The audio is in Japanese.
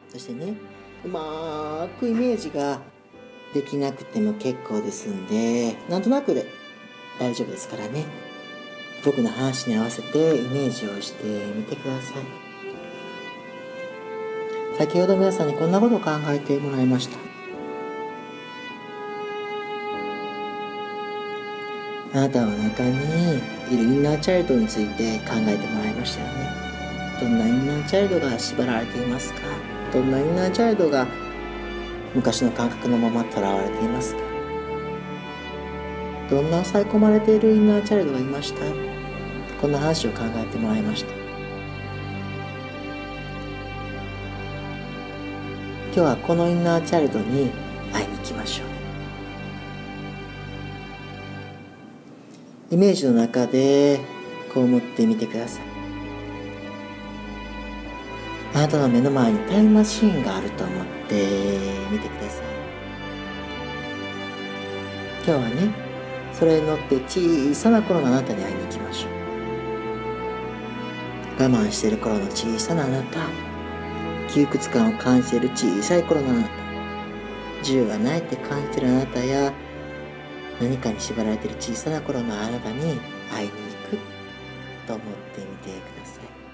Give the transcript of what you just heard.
そしてね、うまくイメージができなくても結構ですんで、なんとなくで大丈夫ですからね。僕の話に合わせてイメージをしてみてください。先ほど皆さんにこんなことを考えてもらいました。あなたの中にいるインナーチャイルドについて考えてもらいましたよね。どんなインナーチャイルドが縛られていますか？どんなインナーチャイルドが昔の感覚のまま囚われていますか？どんな抑え込まれているインナーチャイルドがいました？こんな話を考えてもらいました。今日はこのインナーチャイルドに会いに行きましょう。イメージの中でこう思ってみてください。あなたの目の前にタイムマシーンがあると思ってみてください。今日はね、それに乗って小さな頃のあなたに会いに行きましょう。我慢している頃の小さなあなた、窮屈感を感じている小さい頃のあなた、自由がないって感じているあなたや、何かに縛られている小さな頃のあなたに会いに行くと思ってみてください。